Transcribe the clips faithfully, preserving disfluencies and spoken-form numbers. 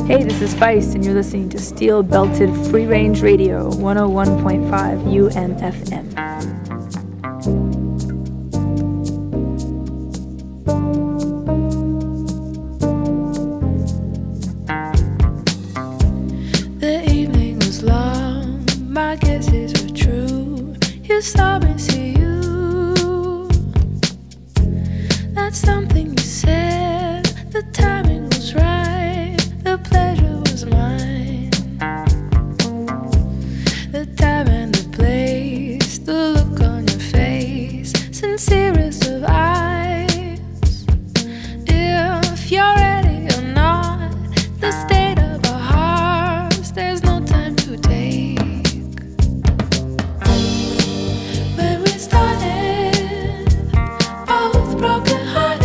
Hey, this is Feist, and you're listening to Steel Belted Free Range Radio, one oh one point five U M F M. The evening was long, my guesses were true. You saw me see you. That's something you said. The timing was right. The pleasure was mine. The time and the place, the look on your face, sincerest of eyes. If you're ready or not, the state of our hearts, there's no time to take. When we started, both broken hearted.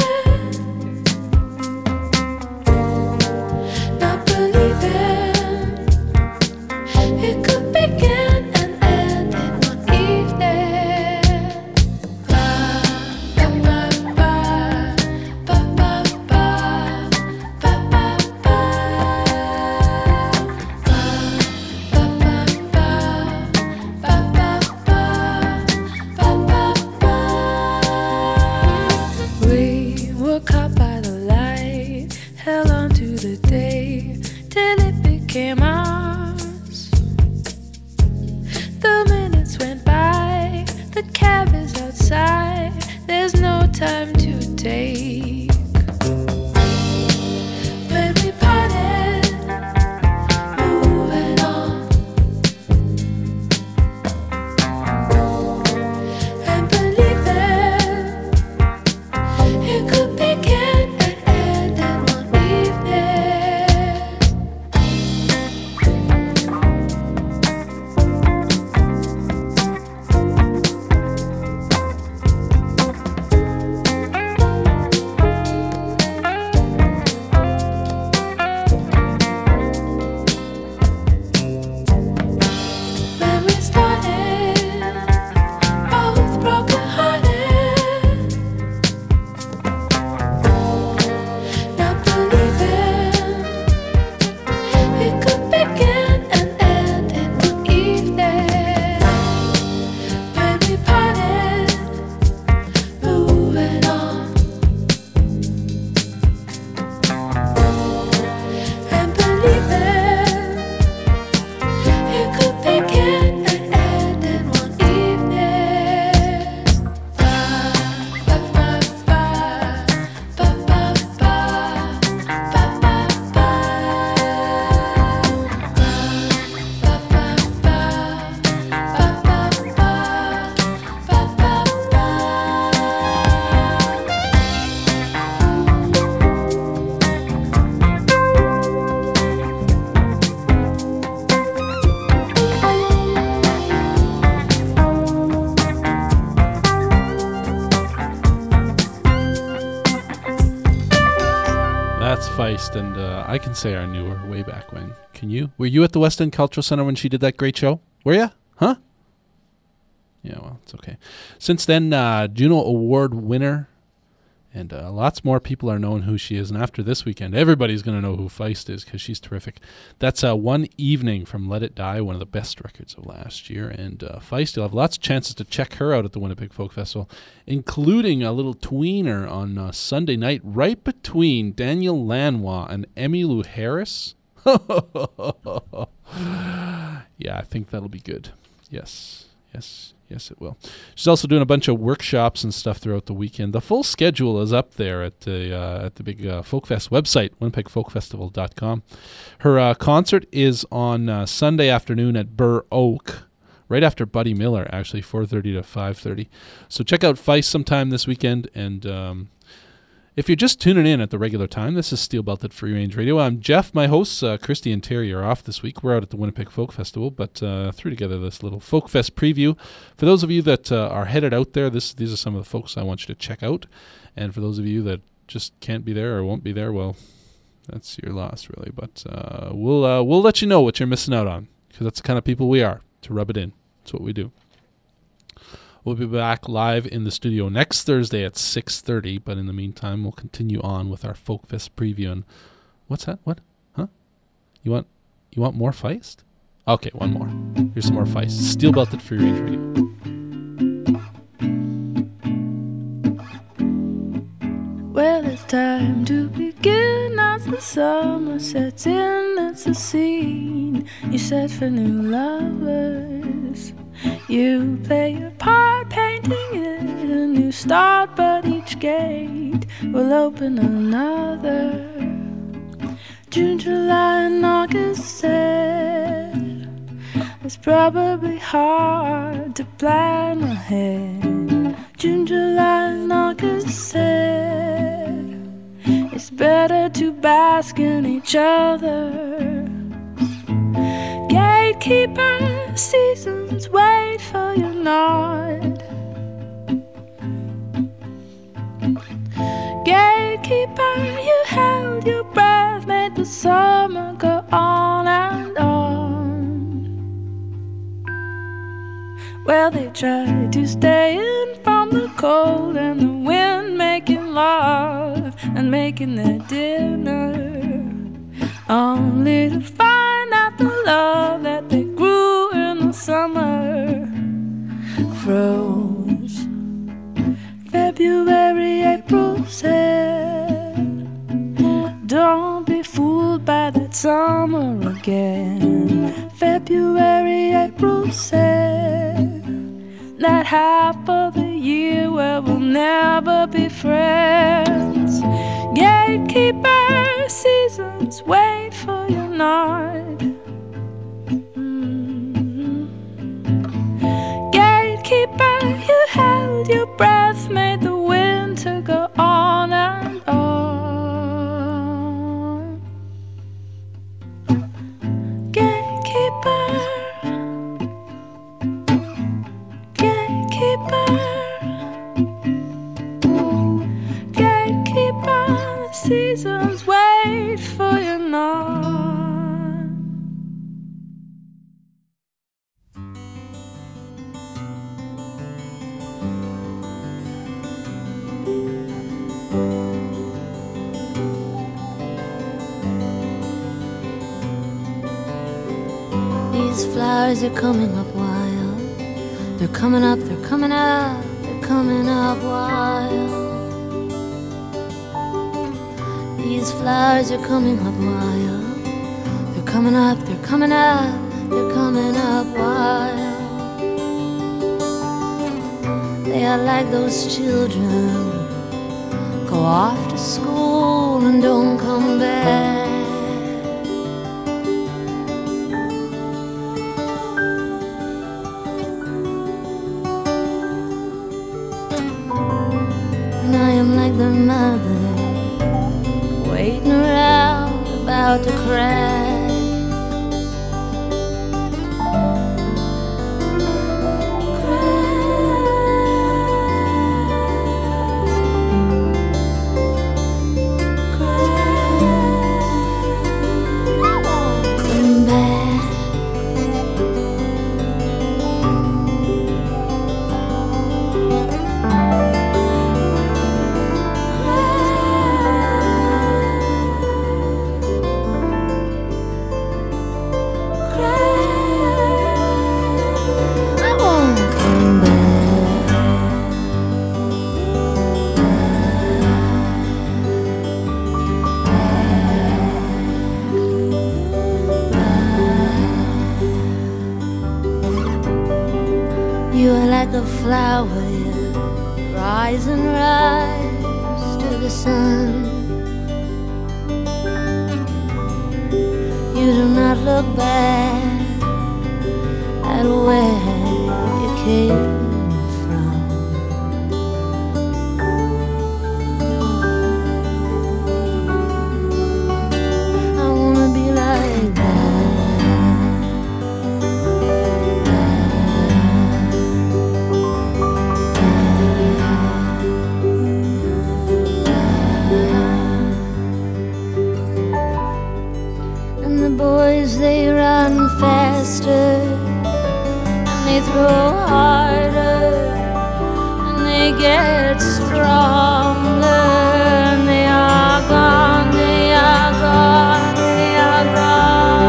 And uh, I can say I knew her way back when. Can you? Were you at the West End Cultural Center when she did that great show? Were you? Huh? Yeah, well, it's okay. Since then, uh, Juno Award winner, and uh, lots more people are knowing who she is. And after this weekend, everybody's going to know who Feist is because she's terrific. That's uh, One Evening from Let It Die, one of the best records of last year. And uh, Feist, you'll have lots of chances to check her out at the Winnipeg Folk Festival, including a little tweener on uh, Sunday night, right between Daniel Lanois and Emmylou Harris. Yeah, I think that'll be good. Yes, yes. Yes, it will. She's also doing a bunch of workshops and stuff throughout the weekend. The full schedule is up there at the uh, at the big uh, Folkfest website, winnipeg folk festival dot com. Her uh, concert is on uh, Sunday afternoon at Burr Oak, right after Buddy Miller, actually, four thirty to five thirty. So check out Feist sometime this weekend. And um, if you're just tuning in at the regular time, this is Steel Belted Free Range Radio. I'm Jeff. My hosts, uh, Christy and Terry, are off this week. We're out at the Winnipeg Folk Festival, but uh, threw together this little Folk Fest preview. For those of you that uh, are headed out there, this these are some of the folks I want you to check out. And for those of you that just can't be there or won't be there, well, that's your loss, really. But uh, we'll uh, we'll let you know what you're missing out on, because that's the kind of people we are, to rub it in. That's what we do. We'll be back live in the studio next Thursday at six thirty, but in the meantime, we'll continue on with our Folkfest preview. And what's that? What? Huh? You want you want more Feist? Okay, one more. Here's some more Feist. Steel belted free range radio. Well, it's time to begin as the summer sets in. It's a scene you set for new lovers. You play your part, painting it a new start, but each gate will open another. June, July, and August said it's probably hard to plan ahead. June, July, and August said it's better to bask in each other. Gatekeeper, seasons wait for your nod. Gatekeeper, you held your breath, made the summer go on and on. Well, they tried to stay in from the cold and the wind, making love and making their dinner, only to find out the love that they grew in the summer froze. February, April said, don't be fooled by that summer again. February, April said, that half of the year where we'll never be friends. Gatekeeper, seasons wait for your nod. Mm-hmm. Gatekeeper, you held your breath, made the winter go on and on. Gatekeeper, gatekeeper, gatekeeper, seasons wait for your nod. These flowers are coming up wild. They're coming up, they're coming up, they're coming up wild. These flowers are coming up wild. They're coming up, they're coming up, they're coming up wild. They are like those children who go off to school and don't come back. And I am like their mother, waiting around, about to cry. You are like a flower, yeah. Rise and rise to the sun. You do not look back at where you came from. I wanna be like that. Boys, they run faster and they throw harder and they get stronger and they are gone, they are gone, they are gone.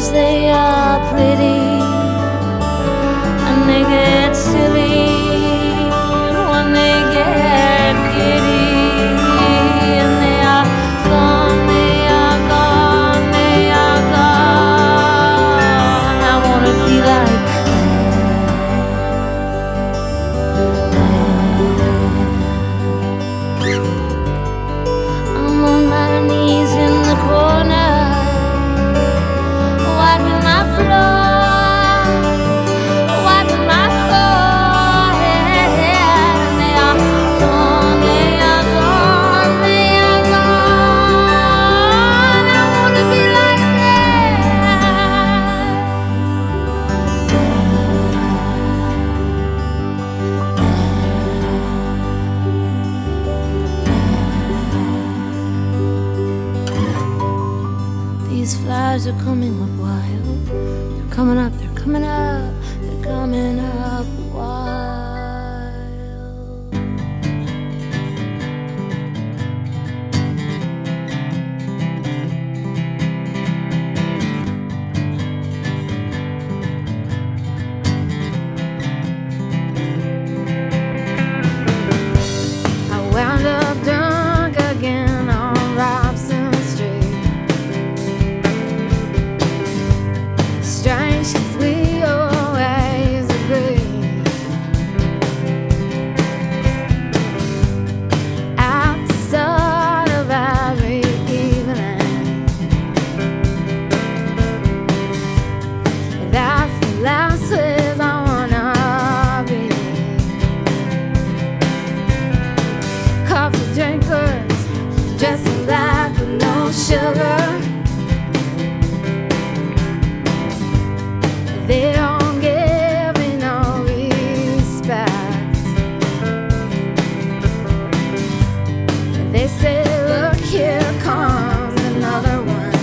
'cause they are pretty and they get silly when they get giddy, and they are gone, they are gone, they are gone. I wanna be like I'm on my knees in the corner, wiping my floor, wiping my forehead. And they are gone, they are gone, they are gone. I wanna be like these flowers are coming up wild. They're coming up, they're coming up, they're coming up wild. I wound up drunk again on Robson Street. Strange 'cause we always agree. At the start of every evening, that's the last place I wanna be. Coffee drinkers, dressed in black with no sugar. They don't give me no respect. They say, look, here comes another one.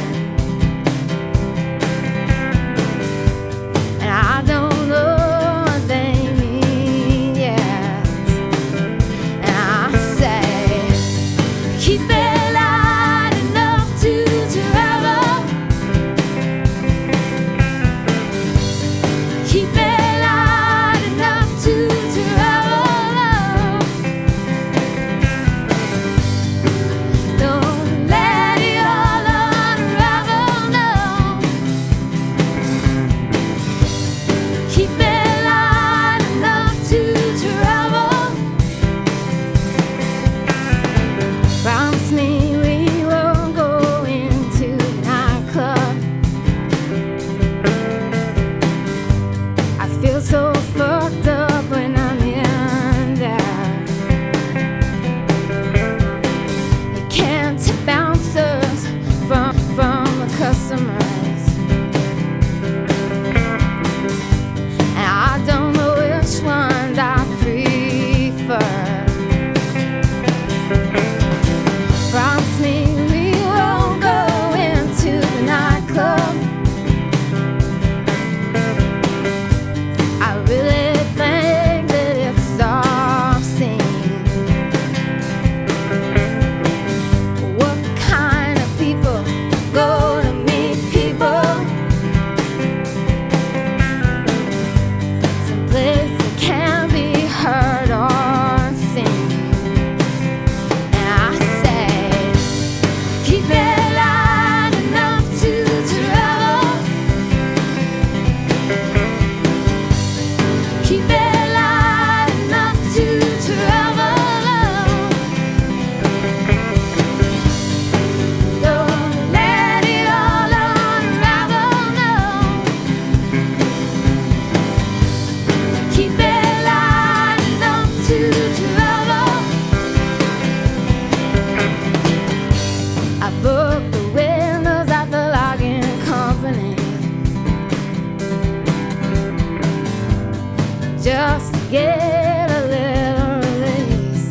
And I don't know what they mean yet. And I say, keep it light enough to travel. Keep it light enough to travel. Don't let it all unravel, no. Keep it light enough to travel. Promise me we won't go into the nightclub. I feel so fucked up when I'm in there. You can't tip bouncers from, from the customers. And I don't know which ones I prefer. Promise me we won't go into the nightclub. I really think that it's obscene. What kind of people go to meet people? Some place that can't be heard or seen. And I say, keep it light enough to travel. Keep it light enough to travel. Don't let it all unravel, no. Keep it light enough to travel. I booked the windows at the logging company just to get a little release.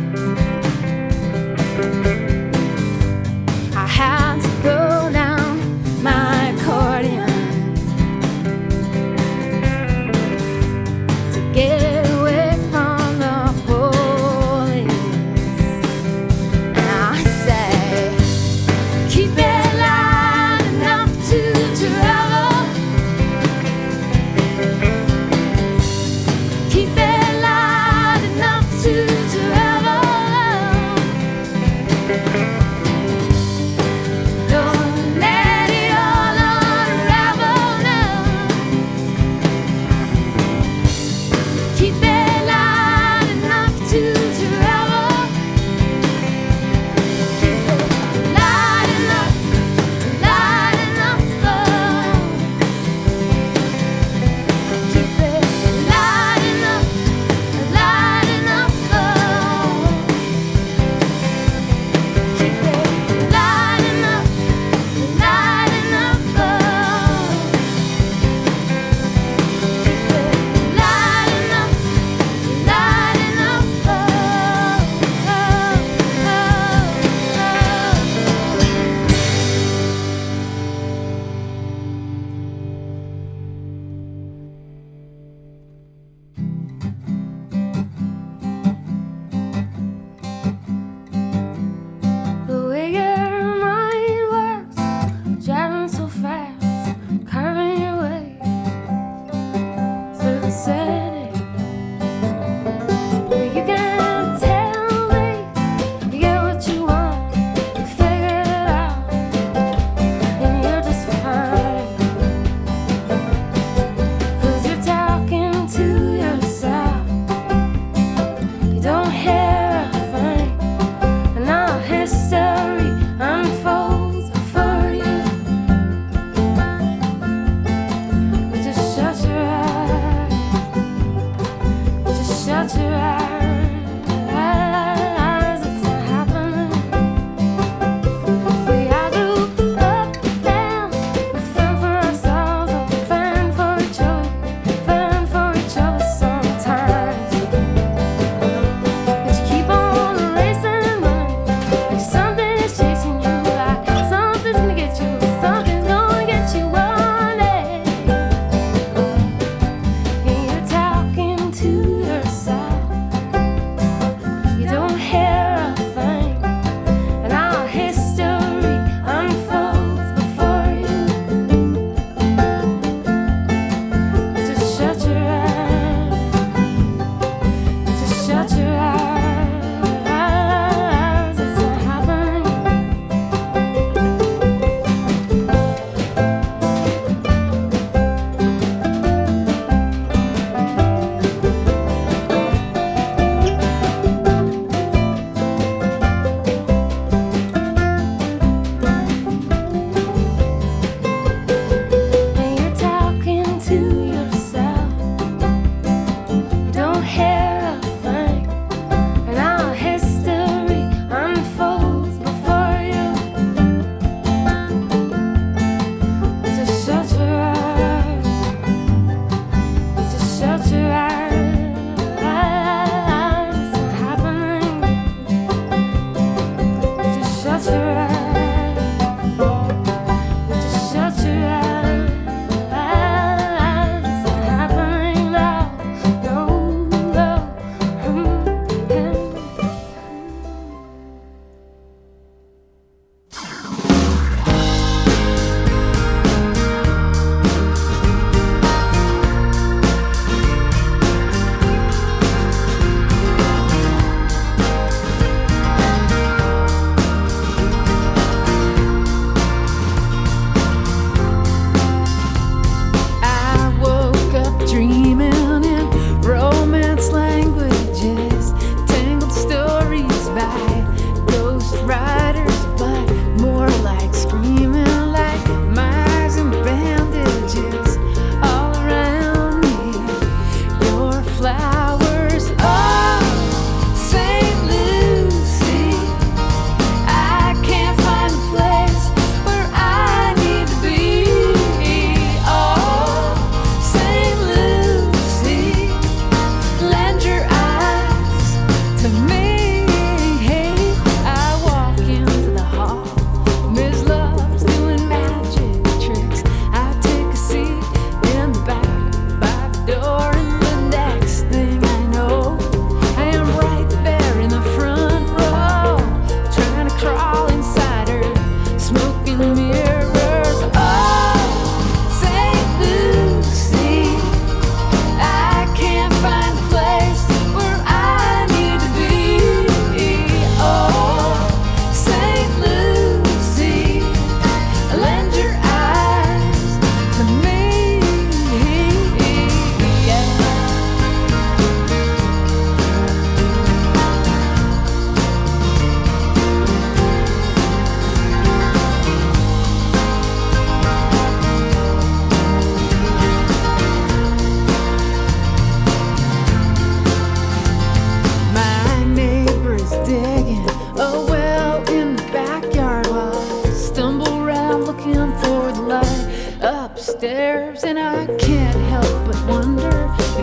I had to throw down my accordion to get away from the police. And I say, keep it light enough to travel.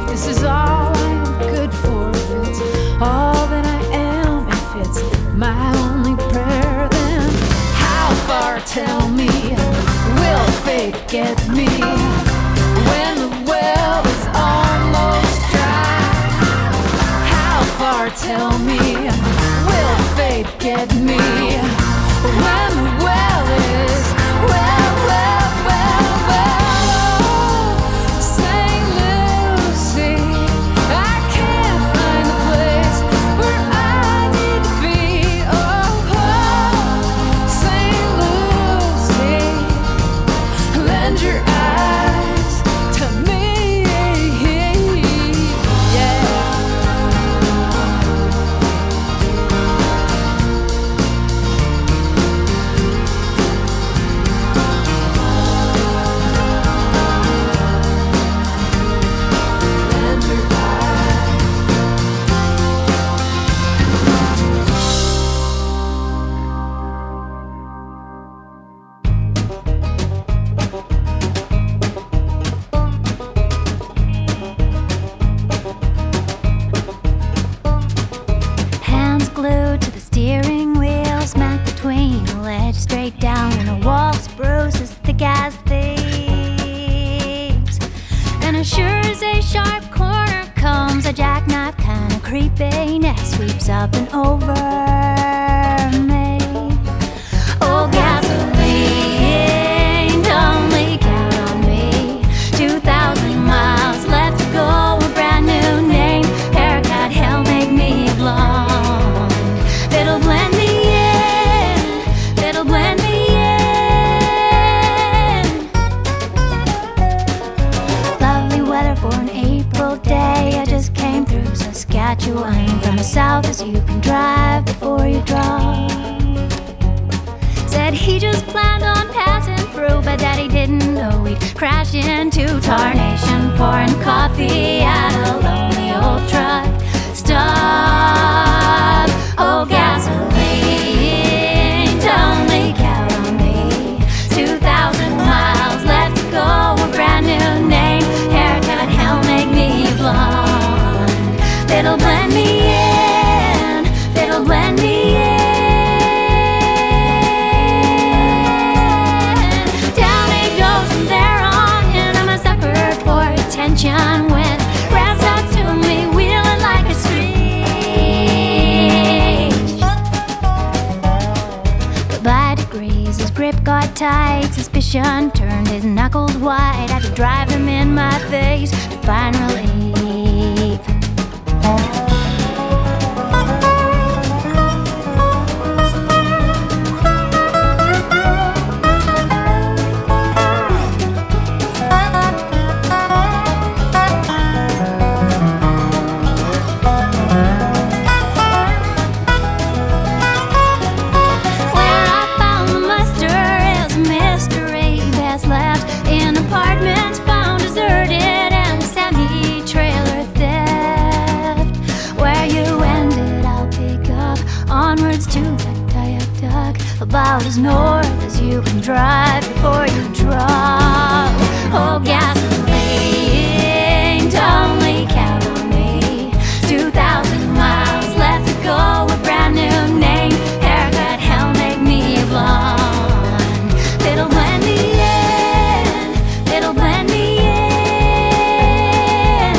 This is all I'm good for. If it's all that I am, if it's my only prayer, then how far, tell me, will faith get me when the well is almost dry? How far, tell me, will faith get me when the well is well, well, well, well? Saint Lucy, I can't find the place where I need to be. Oh, oh, Saint Lucy, lend your eyes to me. Yeah. Lend your eyes. Hands glued to the steering wheel, smack between a ledge straight down and a wall spruce as thick as thieves. And as sure as a sharp corner comes, a jackknife kind of creepiness sweeps up and over me. Oh, gasoline, don't leak out on me. Two thousand miles left to go, a brand new name. Haircut, hell, make me blonde. That'll blend me in, that'll blend me in. Lovely weather for an April day. I just came through Saskatchewan from the south as you can drive before you draw. Said he just planned on passing through, but that he didn't know he'd crash into Tarnation, pouring coffee at a lonely old truck stop. Oh, gasoline, don't leak out on me. Two thousand miles left to go, a brand new name. Haircut, hell, make me blonde. That'll blend me in, that'll blend me in. Down it goes from there on in. I'm a sucker for attention when rats out to me, wheeling like a screech. But by degrees his grip got tight, suspicion turned his knuckles white. Had to drive him in my face to find relief. Where I found the muster is a mystery. Best left in apartments found deserted and semi-trailer theft. Where you ended, I'll pick up onwards to Tuktoyaktuk, about as north as you can drive before you drop. Oh, gasoline, don't leak out on me. Two thousand miles left to go, a brand new name. Haircut, hell, make me blonde. It'll blend me in, it'll blend me in.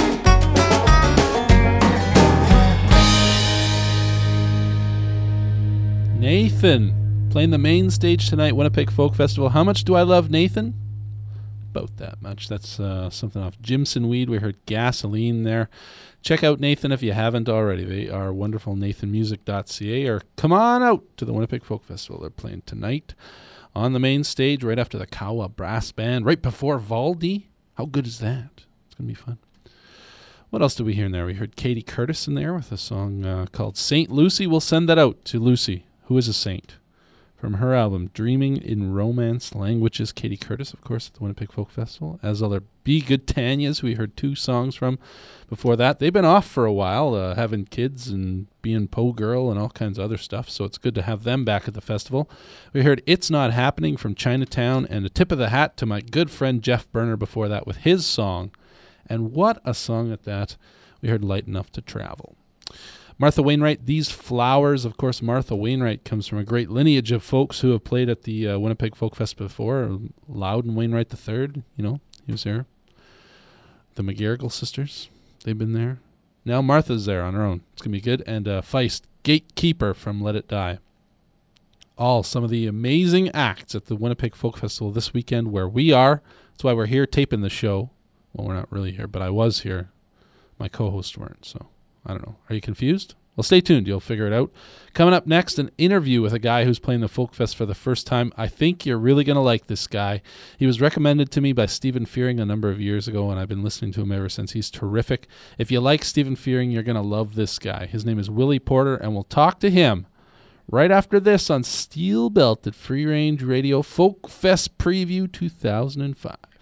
Nathan playing the main stage tonight, Winnipeg Folk Festival. How much do I love Nathan? About that much. That's uh, something off Jimson Weed. We heard Gasoline there. Check out Nathan if you haven't already. They are wonderful, nathan music dot c a, or come on out to the Winnipeg Folk Festival. They're playing tonight on the main stage right after the Kawa Brass Band, right before Valdi. How good is that? It's going to be fun. What else did we hear in there? We heard Katie Curtis in there with a song uh, called Saint Lucy. We'll send that out to Lucy, who is a saint, from her album Dreaming in Romance Languages. Katie Curtis, of course, at the Winnipeg Folk Festival, as other Be Good Tanyas, we heard two songs from before that. They've been off for a while, uh, having kids and being Po Girl and all kinds of other stuff, so it's good to have them back at the festival. We heard It's Not Happening from Chinatown, and a tip of the hat to my good friend Jeff Berner before that with his song And what a song at that. We heard Light Enough to Travel. Martha Wainwright, These Flowers. Of course, Martha Wainwright comes from a great lineage of folks who have played at the uh, Winnipeg Folk Fest before. Loudon Wainwright the third, you know, he was there. The McGarrigle sisters, they've been there. Now Martha's there on her own. It's going to be good. And uh, Feist, Gatekeeper from Let It Die. All some of the amazing acts at the Winnipeg Folk Festival this weekend where we are. That's why we're here taping the show. Well, we're not really here, but I was here. My co-hosts weren't, so I don't know. Are you confused? Well, stay tuned. You'll figure it out. Coming up next, an interview with a guy who's playing the Folk Fest for the first time. I think you're really going to like this guy. He was recommended to me by Stephen Fearing a number of years ago, and I've been listening to him ever since. He's terrific. If you like Stephen Fearing, you're going to love this guy. His name is Willie Porter, and we'll talk to him right after this on Steel Belted Free Range Radio Folk Fest Preview two thousand five.